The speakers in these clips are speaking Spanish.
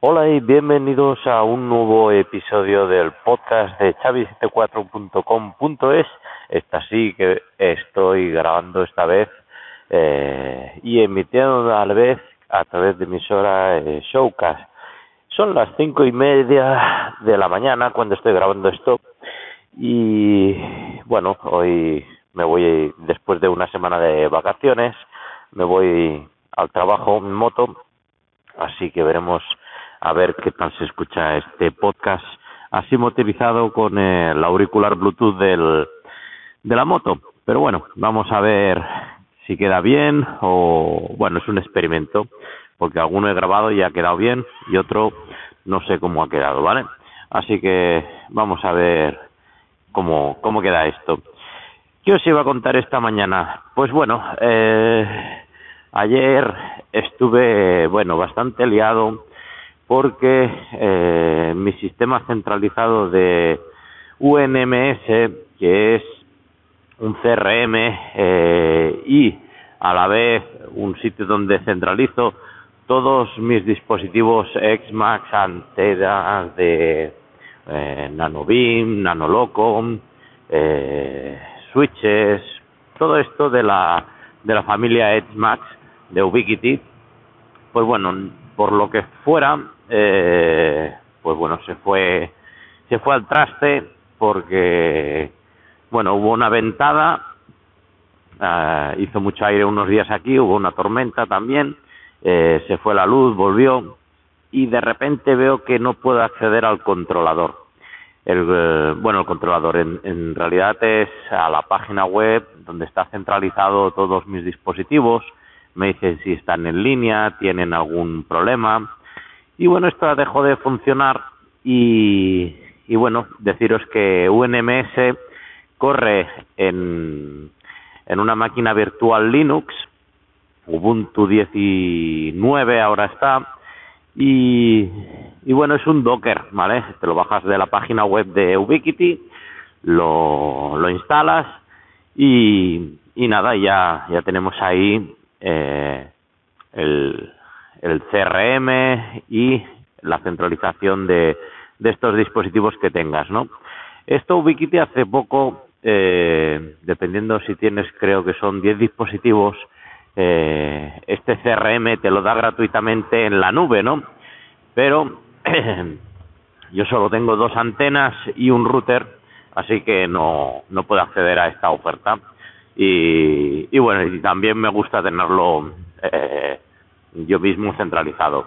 Hola y bienvenidos a un nuevo episodio del podcast de Xavi74.com.es. Esta sí que estoy grabando esta vez y emitiendo a la vez a través de emisora Showcast. Son las 5:30 de la mañana cuando estoy grabando esto y bueno, hoy me voy, después de una semana de vacaciones, me voy al trabajo en moto, así que veremos a ver qué tal se escucha este podcast así motorizado con el auricular Bluetooth de la moto. Pero bueno, vamos a ver si queda bien o... Bueno, es un experimento, porque alguno he grabado y ha quedado bien y otro no sé cómo ha quedado, ¿vale? Así que vamos a ver cómo queda esto. ¿Qué os iba a contar esta mañana? Pues bueno, ayer estuve, bastante liado porque mi sistema centralizado de UNMS, que es un CRM y a la vez un sitio donde centralizo todos mis dispositivos XMAX, antenas de NanoBeam, NanoLoco, switches, todo esto de la familia XMAX de Ubiquiti. Pues bueno, por lo que fuera, pues bueno, se fue al traste porque, bueno, hubo una ventada, hizo mucho aire unos días aquí, hubo una tormenta también, se fue la luz, volvió y de repente veo que no puedo acceder al controlador. El controlador en realidad es a la página web donde está centralizado todos mis dispositivos. Me dicen si están en línea, tienen algún problema. Y bueno, esto dejó de funcionar y bueno, deciros que UNMS corre en una máquina virtual Linux, Ubuntu 19 ahora está, y bueno, es un Docker, ¿vale? Te lo bajas de la página web de Ubiquiti, lo instalas y nada, ya tenemos ahí el CRM y la centralización de estos dispositivos que tengas, ¿no? Esto Ubiquiti hace poco, dependiendo si tienes, creo que son 10 dispositivos, este CRM te lo da gratuitamente en la nube, ¿no? Pero yo solo tengo 2 antenas y un router, así que no puedo acceder a esta oferta. Y bueno, y también me gusta tenerlo yo mismo centralizado.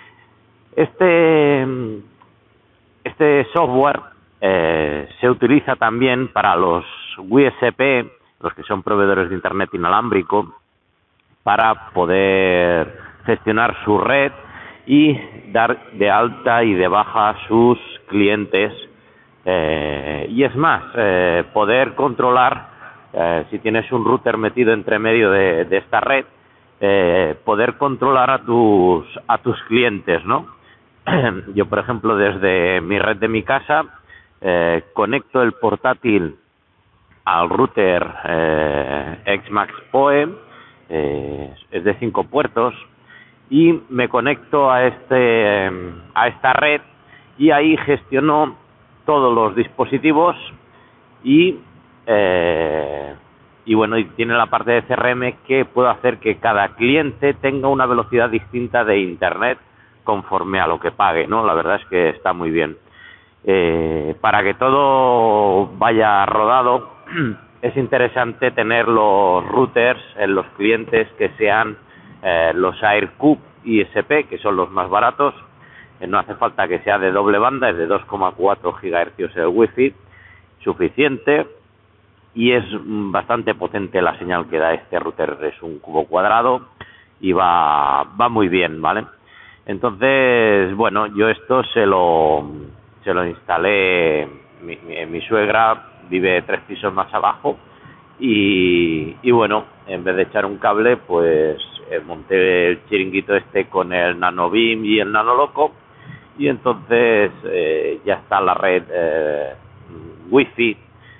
Este software se utiliza también para los WSP, los que son proveedores de Internet inalámbrico, para poder gestionar su red y dar de alta y de baja a sus clientes. Y es más, poder controlar, si tienes un router metido entre medio de esta red, poder controlar a tus clientes, ¿no? Yo, por ejemplo, desde mi red de mi casa, conecto el portátil al router XMAX PoE, es de 5 puertos, y me conecto a esta red y ahí gestiono todos los dispositivos y bueno, y tiene la parte de CRM que puedo hacer que cada cliente tenga una velocidad distinta de Internet conforme a lo que pague, ¿no? La verdad es que está muy bien. Para que todo vaya rodado, es interesante tener los routers en los clientes que sean los AirCube ISP, que son los más baratos. No hace falta que sea de doble banda, es de 2,4 GHz el Wi-Fi, suficiente, y es bastante potente la señal que da este router. Es un cubo cuadrado y va muy bien, ¿vale? Entonces, bueno, yo esto se lo instalé, mi suegra vive 3 pisos más abajo y bueno, en vez de echar un cable, pues monté el chiringuito este con el NanoBeam y el NanoLoco, y entonces ya está la red Wi-Fi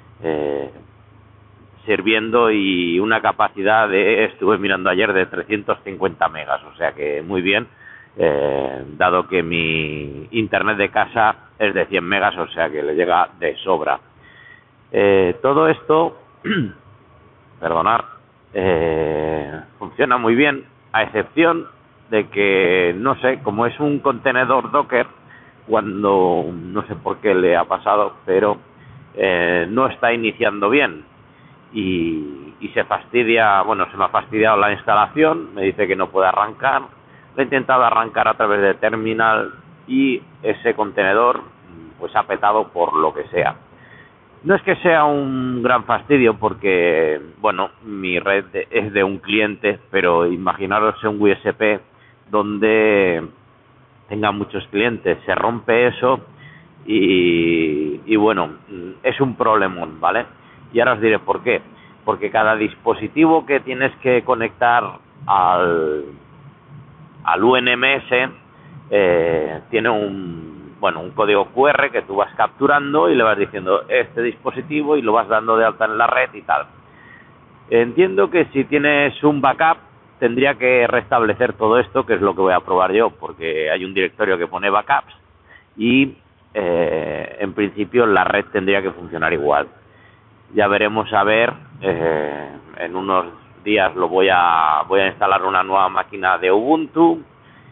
sirviendo, y una capacidad estuve mirando ayer, de 350 megas, o sea que muy bien. dado que mi internet de casa es de 100 megas, o sea que le llega de sobra. Todo esto, perdonar, funciona muy bien, a excepción de que, no sé, como es un contenedor Docker, cuando, no sé por qué le ha pasado, pero no está iniciando bien y se fastidia, bueno, se me ha fastidiado la instalación, me dice que no puede arrancar, lo he intentado arrancar a través de terminal y ese contenedor pues ha petado por lo que sea. No es que sea un gran fastidio porque, bueno, mi red es de un cliente, pero imaginaros un USP donde tenga muchos clientes, se rompe eso y bueno, es un problemón, ¿vale? Y ahora os diré por qué. Porque cada dispositivo que tienes que conectar al UNMS tiene un código QR que tú vas capturando y le vas diciendo este dispositivo y lo vas dando de alta en la red y tal. Entiendo que si tienes un backup tendría que restablecer todo esto, que es lo que voy a probar yo, porque hay un directorio que pone backups y en principio la red tendría que funcionar igual. Ya veremos a ver, en unos días voy a instalar una nueva máquina de Ubuntu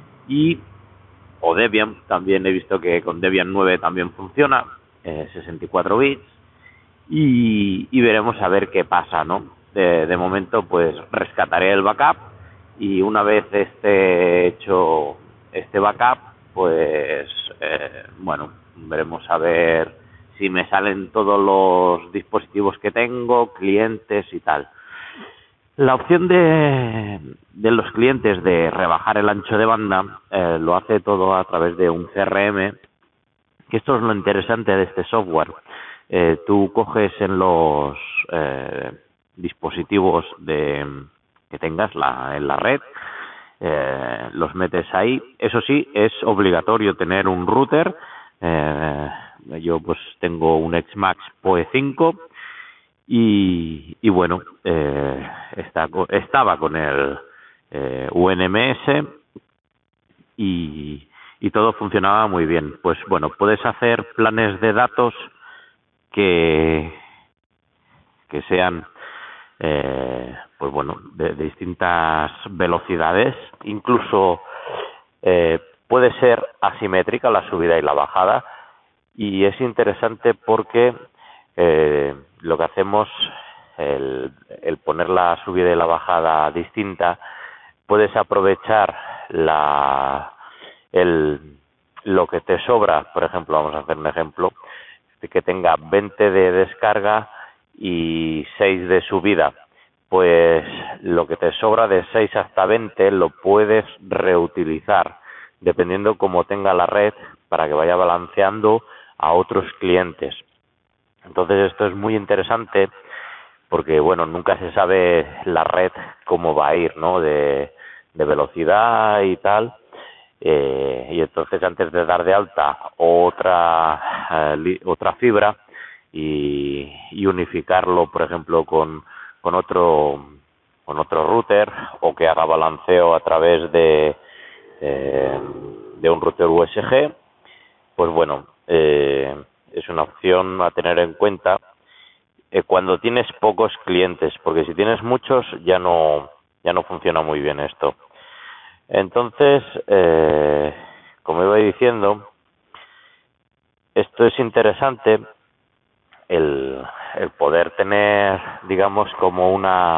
o Debian, también he visto que con Debian 9 también funciona, 64 bits, y veremos a ver qué pasa, ¿no? De momento pues rescataré el backup y una vez esté hecho este backup pues veremos a ver si me salen todos los dispositivos que tengo, clientes y tal. La opción de los clientes de rebajar el ancho de banda lo hace todo a través de un CRM, que esto es lo interesante de este software. Tú coges en los dispositivos que tengas en la red, los metes ahí. Eso sí, es obligatorio tener un router. Yo pues tengo un XMAX PoE 5 y bueno, estaba con el UNMS y todo funcionaba muy bien. Pues bueno, puedes hacer planes de datos que sean de distintas velocidades, incluso puede ser asimétrica la subida y la bajada, y es interesante porque lo que hacemos, el poner la subida y la bajada distinta, puedes aprovechar lo que te sobra. Por ejemplo, vamos a hacer un ejemplo, que tenga 20 de descarga y 6 de subida. Pues lo que te sobra de 6 hasta 20 lo puedes reutilizar, dependiendo cómo tenga la red, para que vaya balanceando a otros clientes. Entonces esto es muy interesante porque, bueno, nunca se sabe la red cómo va a ir, ¿no? De velocidad y tal. Y entonces antes de dar de alta otra fibra y unificarlo, por ejemplo, con otro router, o que haga balanceo a través de un router USG, pues bueno, es una opción a tener en cuenta cuando tienes pocos clientes, porque si tienes muchos ya no funciona muy bien esto. Entonces, como iba diciendo, esto es interesante, el poder tener, digamos, como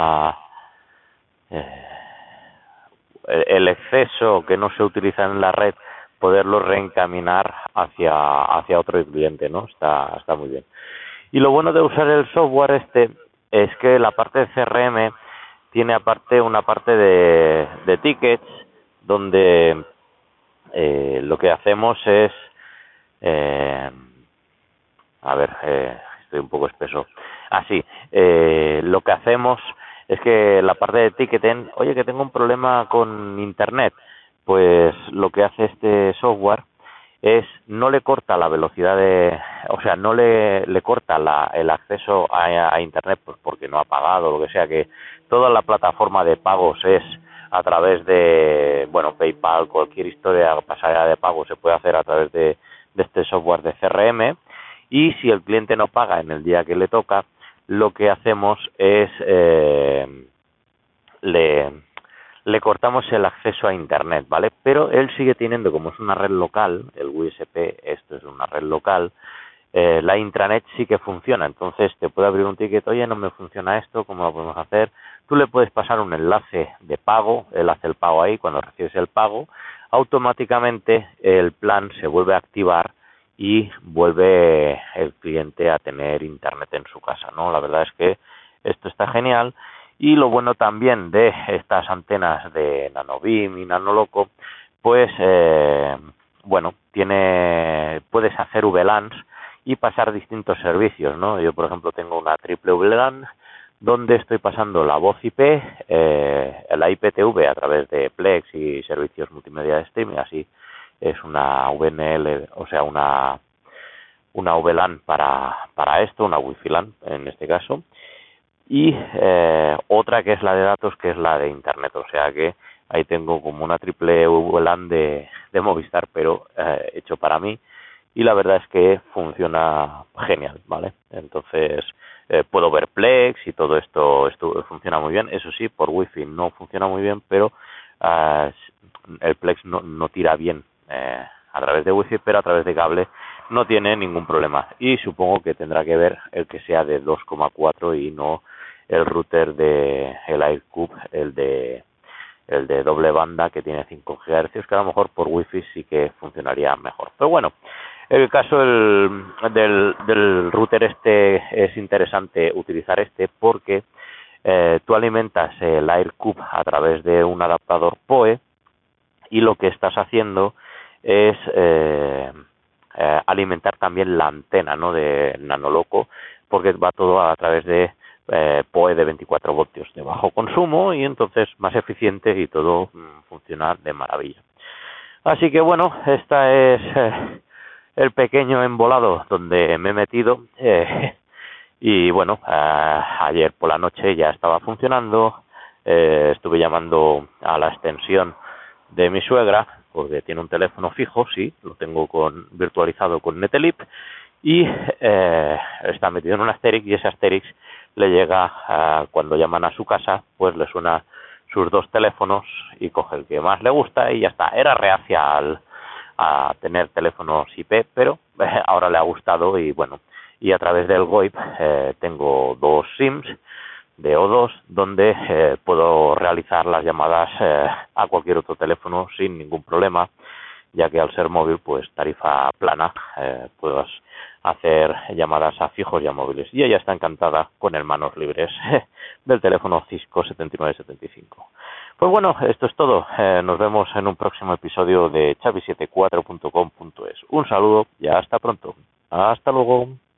el exceso que no se utiliza en la red, poderlo reencaminar hacia otro cliente, ¿no? Está muy bien. Y lo bueno de usar el software es que la parte de CRM tiene aparte una parte de tickets, donde lo que hacemos es estoy un poco espeso. Lo que hacemos es que la parte de ticketing, oye, que tengo un problema con internet, pues lo que hace este software es no le corta la velocidad no le corta el acceso a internet, pues porque no ha pagado, lo que sea, que toda la plataforma de pagos es a través de, bueno, PayPal, cualquier historia, pasarela de pago se puede hacer a través de este software de CRM, y si el cliente no paga en el día que le toca, lo que hacemos es le cortamos el acceso a Internet, ¿vale? Pero él sigue teniendo, como es una red local, el USP, esto es una red local, la intranet sí que funciona. Entonces te puede abrir un ticket, oye, no me funciona esto, ¿cómo lo podemos hacer? Tú le puedes pasar un enlace de pago, él hace el pago ahí, cuando recibes el pago, automáticamente el plan se vuelve a activar y vuelve el cliente a tener internet en su casa, ¿no? La verdad es que esto está genial. Y lo bueno también de estas antenas de NanoBeam y NanoLoco, pues bueno, puedes hacer VLANs y pasar distintos servicios, ¿no? Yo, por ejemplo, tengo una triple VLAN donde estoy pasando la voz IP, la IPTV a través de Plex y servicios multimedia de streaming, así es una VNL, o sea, una VLAN para esto, una Wi-Fi LAN en este caso, y otra que es la de datos, que es la de Internet, o sea que ahí tengo como una triple VLAN de Movistar, pero hecho para mí, y la verdad es que funciona genial, ¿vale? Entonces puedo ver Plex y todo esto funciona muy bien. Eso sí, por Wi-Fi no funciona muy bien, pero el Plex no tira bien a través de Wi-Fi, pero a través de cable no tiene ningún problema. Y supongo que tendrá que ver el que sea de 2,4 y no el router de el AirCube, el de doble banda, que tiene 5 GHz, que a lo mejor por Wi-Fi sí que funcionaría mejor. Pero bueno, el caso del router este es interesante utilizar porque tú alimentas el AirCube a través de un adaptador PoE, y lo que estás haciendo es alimentar también la antena, ¿no?, de NanoLoco, porque va todo a través de PoE de 24 voltios de bajo consumo, y entonces más eficiente, y todo funciona de maravilla. Así que bueno, esta es el pequeño embolado donde me he metido, y bueno, ayer por la noche ya estaba funcionando. Estuve llamando a la extensión de mi suegra, porque tiene un teléfono fijo, sí, lo tengo virtualizado con Netelip, y está metido en un Asterix, y ese Asterix le llega cuando llaman a su casa, pues le suena sus 2 teléfonos y coge el que más le gusta y ya está. Era reacia a tener teléfonos IP, pero ahora le ha gustado, y bueno, y a través del VoIP tengo 2 SIMs de O2 donde puedo realizar las llamadas a cualquier otro teléfono sin ningún problema, ya que al ser móvil, pues tarifa plana, puedo hacer llamadas a fijos y a móviles. Y ella está encantada con el manos libres del teléfono Cisco 7975. Pues bueno, esto es todo. Nos vemos en un próximo episodio de Xavi74.com.es. Un saludo y hasta pronto. Hasta luego.